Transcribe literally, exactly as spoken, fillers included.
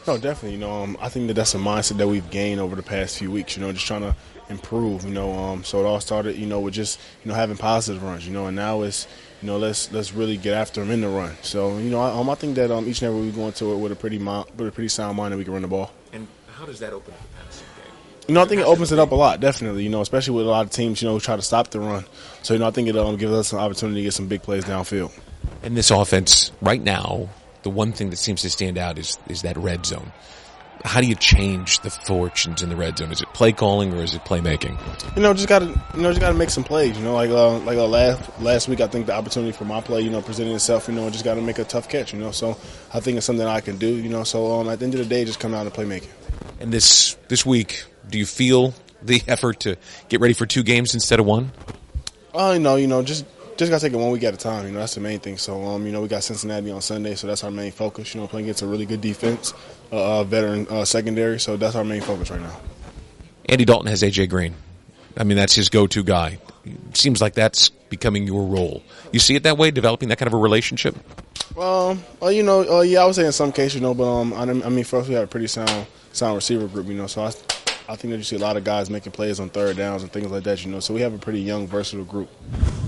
No, definitely. You know, um, I think that that's a mindset that we've gained over the past few weeks. You know, just trying to improve. You know, um, so it all started, you know, with just you know having positive runs. You know, and now it's you know let's let's really get after them in the run. So you know, I, um, I think that um, each and every week we go into it with a pretty mi- with a pretty sound mind that we can run the ball. And how does that open up the passing game? You know, I think it opens it up a lot, definitely. You know, especially with a lot of teams, you know, who try to stop the run. So you know, I think it um, gives us an opportunity to get some big plays downfield. And this offense right now, the one thing that seems to stand out is is that red zone. How do you change the fortunes in the red zone? Is it play calling or is it playmaking? You know, just gotta you know just gotta make some plays. You know, like uh, like uh, last last week, I think the opportunity for my play, you know, presented itself. You know, just gotta make a tough catch. You know, so I think it's something I can do. You know, so um, at the end of the day, just come out and play making. And this this week, do you feel the effort to get ready for two games instead of one? Oh, uh, you know, you know, just. Just gotta take it one week at a time. You know, that's the main thing. So, um, you know, we got Cincinnati on Sunday, so that's our main focus. You know, playing against a really good defense, uh, uh veteran uh, secondary. So that's our main focus right now. Andy Dalton has A J Green. I mean, that's his go-to guy. It seems like that's becoming your role. You see it that way, developing that kind of a relationship? Um, well, you know, uh, yeah, I would say in some cases, you know, but um, I, I mean, for us, we have a pretty sound, sound receiver group. You know, so I, I think that you see a lot of guys making plays on third downs and things like that. You know, so we have a pretty young, versatile group.